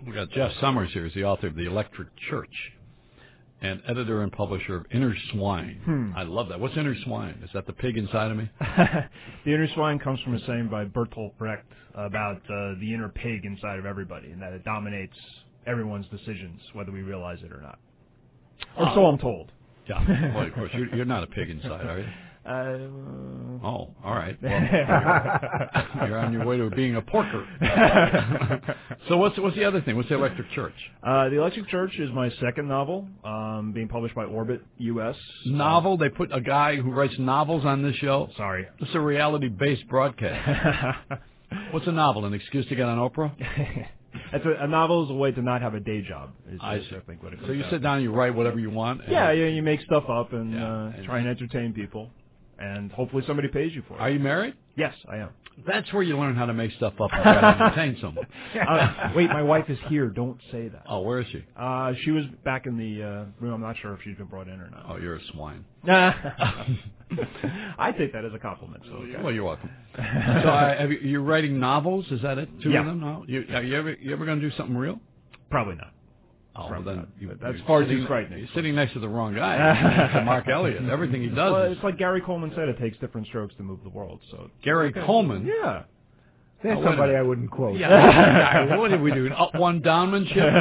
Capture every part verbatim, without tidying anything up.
We got Jeff Summers here. He's the author of The Electric Church and editor and publisher of Inner Swine. Hmm. I love that. What's Inner Swine? Is that the pig inside of me? The inner swine comes from a saying by Bertolt Brecht about uh, the inner pig inside of everybody, and that it dominates everyone's decisions, whether we realize it or not. Or Oh. so I'm told. Yeah. Well, of course, you're, you're not a pig inside, are you? Uh, Oh, all right. Well, you're on your way to being a porker. So what's what's the other thing? What's the Electric Church? Uh, the Electric Church is my second novel, um, being published by Orbit U S. Novel? They put a guy who writes novels on this show? Sorry. This is a reality-based broadcast. What's a novel? An excuse to get on Oprah? That's a, a novel is a way to not have a day job. Is, I is see. I think what it So comes you down sit to. down and you write whatever you want? and- Yeah, yeah, you make stuff up and, Yeah, uh, and- try and entertain people, and hopefully somebody pays you for it. Are you married? Yes, I am. That's where you learn how to make stuff up and try to entertain someone. Uh, wait, my wife is here. Don't say that. Oh, where is she? Uh, she was back in the uh, room. I'm not sure if she's been brought in or not. Oh, you're a swine. I take that as a compliment. So okay. Well, you're welcome. So I, have you, you're writing novels? Is that it? Two Yeah. of them? No? You, are you ever you ever going to do something real? Probably not. Oh, Probably well then not. you, That's you're far too sitting- frightening. You're sitting next to the wrong guy. Mark Elliott. Everything he does Well, is it's like Gary Coleman said. It takes different strokes to move the world. So Gary Coleman. yeah. There's Oh, wait a somebody minute. I wouldn't quote. Yeah. What did we do? An up one downmanship?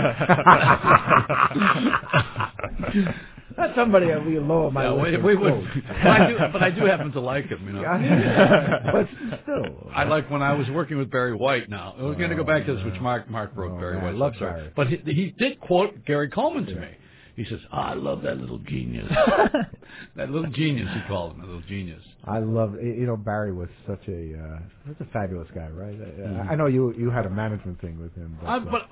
That's somebody I would lower my Yeah, list we, of we would, quotes. but, I do, but I do happen to like him, you know. But still. I like when I was working with Barry White. Now we're going to go back to this, which Mark Mark wrote. Oh, Barry man, I White, love sorry. Barry. But he, he did quote Gary Coleman to me. He says, oh, "I love that little genius." That little genius, he called him, a little genius. I love, you know, Barry was such a, uh, such a fabulous guy, right? I, Mm-hmm. I know you you had a management thing with him. But, I, uh, but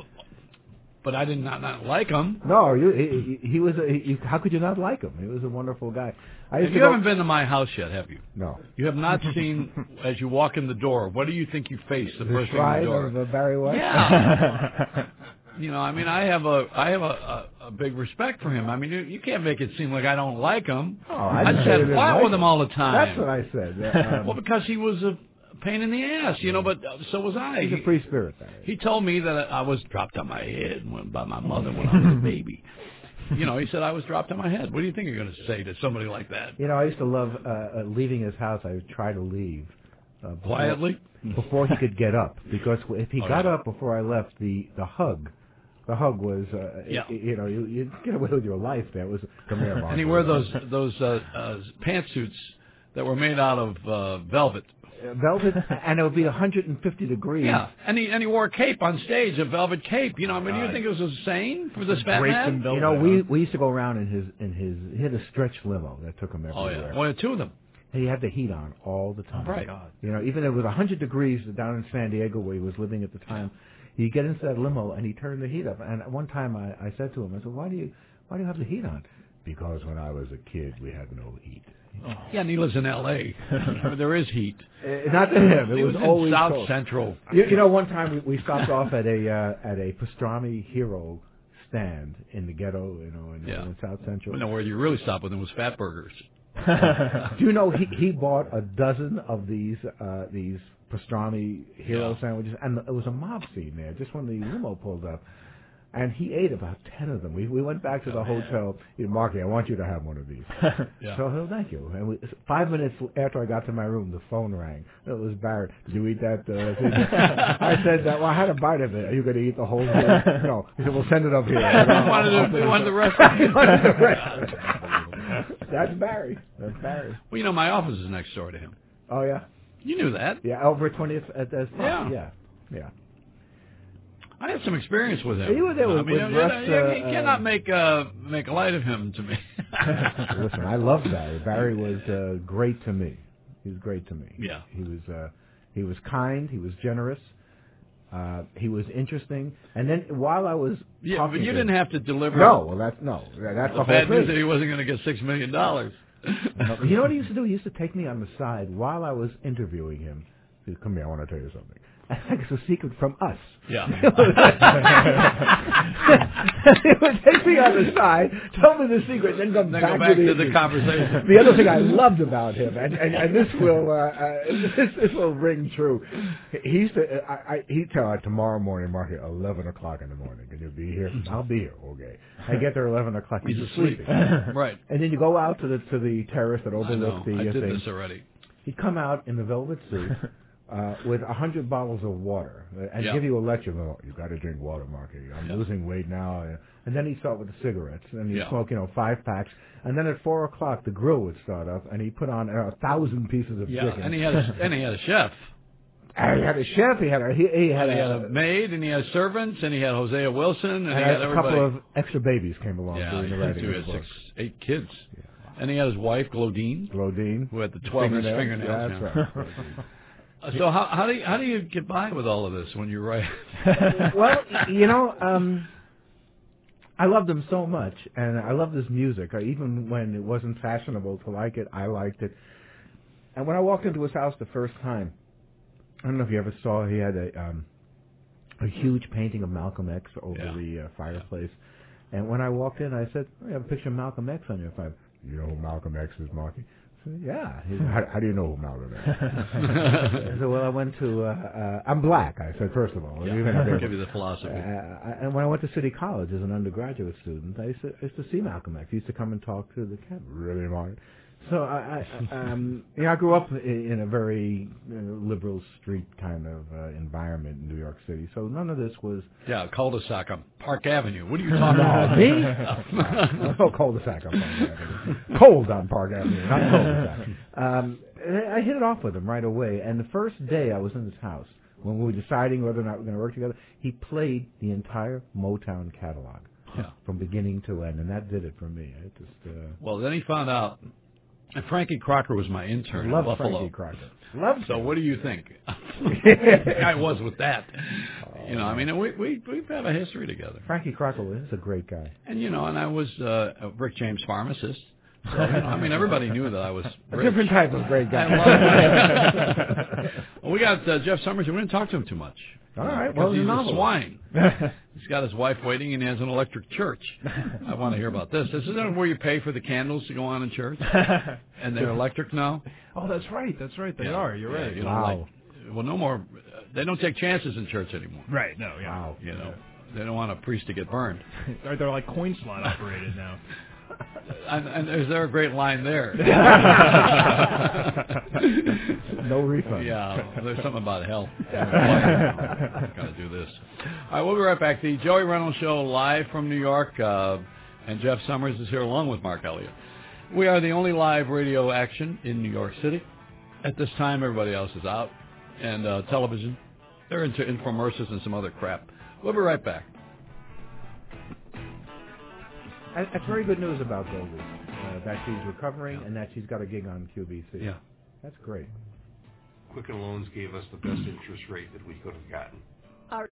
but I did not not like him. no, you, he, he he was, a, he, how could you not like him? He was a wonderful guy. I used And to you go, haven't been to my house yet, have you? no. You have not seen, as you walk in the door, what do you think you face the The first thing in shrine the door? of uh, Barry White? Yeah. You know, I mean, I have a I have a, a, a big respect for him. I mean, you, you can't make it seem like I don't like him. Oh, I I didn't just say had you a didn't fight like with him all the time. That's what I said. Uh, um, Well, because he was a pain in the ass, you know, but uh, so was I. he's a free spirit, Barry. He told me that I was dropped on my head when, by my mother when I was a baby. You know, he said I was dropped on my head. What do you think you're going to say to somebody like that? You know, I used to love uh, uh, leaving his house. I would try to leave. Uh, before, Quietly? Before he could get up. Because if he Oh, got yeah. up before I left, the, the hug, the hug was, uh, Yeah. y- you know, you, you'd get away with your life there. It was, come here, Mark. And he wore those those uh, uh, pantsuits that were made out of uh, velvet. Uh, velvet, and it would be one hundred fifty degrees. Yeah, and he and he wore a cape on stage, a velvet cape. You know, I mean, do you think it was insane for this fat Draped man? in velvet. You know, we we used to go around in his in his he had a stretch limo that took him Oh everywhere. yeah, well, two of them. He had the heat on all the time. Right. God. You know, even if it was one hundred degrees down in San Diego where he was living at the time, he'd get into that limo and he turned the heat up. And one time I, I said to him, I said, "Why do you why do you have the heat on?" Because when I was a kid, we had no heat. Oh. Yeah, and he lives in L A There is heat. Uh, not to him. It He was, was, always in South cold. Central. You, you know, one time we, we stopped off at a uh, at a pastrami hero stand in the ghetto, you know, in, Yeah. in South Central. No, where you really stopped with him was Fat Burgers. Do you know he he bought a dozen of these uh, these pastrami hero Yeah. sandwiches, and it was a mob scene there just when the limo pulled up, and he ate about ten of them. We we went back to the hotel. He said, "Marky, I want you to have one of these." Yeah. So, oh, thank you. And we, five minutes after I got to my room, the phone rang. It was Barrett. Did you eat that? Uh, thing? I said, uh, "Well, I had a bite of it. Are you going to eat the whole thing?" No. He said, "Well, send it up here." I said, We wanted, "I'll to, we send it wanted the up." rest. He wanted the rest. That's Barry. That's Barry. Well, you know, my office is next door to him. Oh yeah. You knew that. Yeah, over twentieth at the Yeah. yeah, yeah. I had some experience with him. You were there I with- mean, with you, Russ, you, uh, you cannot uh, make uh, make light of him to me. Listen, I love Barry. Barry was uh, great to me. He was great to me. Yeah. He was uh, he was kind. He was generous. Uh, he was interesting. And then while I was Yeah, talking but you to didn't him, have to deliver. no, well that's no, that's the the whole bad news thing. that he wasn't going to get six million dollars. No, you know what he used to do? He used to take me on the side while I was interviewing him. He said, "Come here, I want to tell you something." Like it's a secret from us. Yeah. He would take me on the side, tell me the secret, then come Then back, go back to, to the, the conversation. The other thing I loved about him, and, and, and this will uh, uh, this, this will ring true. He used to, I, I, he'd tell her tomorrow morning, Mark, at eleven o'clock in the morning. Can you be here? I'll be here. Okay. I get there eleven o'clock. He's, He's asleep. asleep. Right. And then you go out to the to the terrace that I overlooks know. the I uh, did thing. this already. He'd come out in the velvet suit. Uh, with a hundred bottles of water, uh, and Yeah. give you a lecture. Oh, you got to drink water, Marky. I'm Yeah. losing weight now. Uh, And then he'd start with the cigarettes, and he'd Yeah. smoke, you know, five packs. And then at four o'clock, the grill would start up, and he put on uh, a thousand pieces of Yeah, chicken. and he had a, and he had a chef. And he had a chef. He had a he, he had, And he had a, a maid, and he had servants, and he had Hosea Wilson, and, and he had a everybody. couple of extra babies came along yeah, during he the had, writing two, of he had the book. six, eight kids. And he had his wife, Glodine, Glodine, who had the twelve inch fingernails. Yeah, that's yeah. right. Uh, So how how do you, how do you get by with all of this when you write? Well, you know, um, I loved him so much, and I loved his music. I, even when it wasn't fashionable to like it, I liked it. And when I walked into his house the first time, I don't know if you ever saw, he had a um, a huge painting of Malcolm X over Yeah. the uh, fireplace. And when I walked in, I said, oh, "You have a picture of Malcolm X on your fire." You know who Malcolm X is, Marky? I said, yeah. He said, how, how do you know who Malcolm X is? I said, well, I went to, uh, uh, I'm black, I said, first of all. Yeah. Even if I'll it- give you the philosophy. uh, I- and when I went to City College as an undergraduate student, I used to, I used to see Malcolm X. He used to come and talk to the camp. Really, Mark? So I, I, um, you know, I grew up in, in a very you know, liberal street kind of uh, environment in New York City. So none of this was Yeah, cul-de-sac on Park Avenue. What are you talking no, about? me? No cul-de-sac on Park Avenue. Cold on Park Avenue, not cul-de-sac. Um, I hit it off with him right away. And the first day I was in his house, when we were deciding whether or not we were going to work together, he played the entire Motown catalog Yeah. from beginning to end, and that did it for me. I just uh, Well, then he found out. And Frankie Crocker was my intern love in Buffalo. Frankie Crocker. Love So him. what do you think? I was with that. You know, I mean, we we we have a history together. Frankie Crocker was a great guy. And you know, and I was uh, a Rick James pharmacist. So, you know, I mean, everybody knew that I was A rich. different type of great guy. I love it. Well, we got uh, Jeff Summers. We didn't talk to him too much. All right, Because well, he's he's a a novelist. swine. He's got his wife waiting, and he has an electric church. I want to hear about this. This isn't where you pay for the candles to go on in church, and they're electric now. Oh, that's right. That's right. They Yeah. are. You're Yeah, right. You know, Wow. like, well, no more. They don't take chances in church anymore. Right. No. Yeah. Wow. You know, they don't want a priest to get burned. They're, they're like coin slot operated now. And, and is there a great line there? No refund. Yeah, there's something about hell. Got to do this. All right, we'll be right back. The Joey Reynolds Show live from New York, uh, and Jeff Summers is here along with Mark Elliott. We are the only live radio action in New York City. At this time, everybody else is out, and uh, television. They're into infomercials and some other crap. We'll be right back. That- That's very good news about Goldie, uh, that she's recovering and that she's got a gig on Q B C. Yeah. That's great. Quicken Loans gave us the best interest rate that we could have gotten.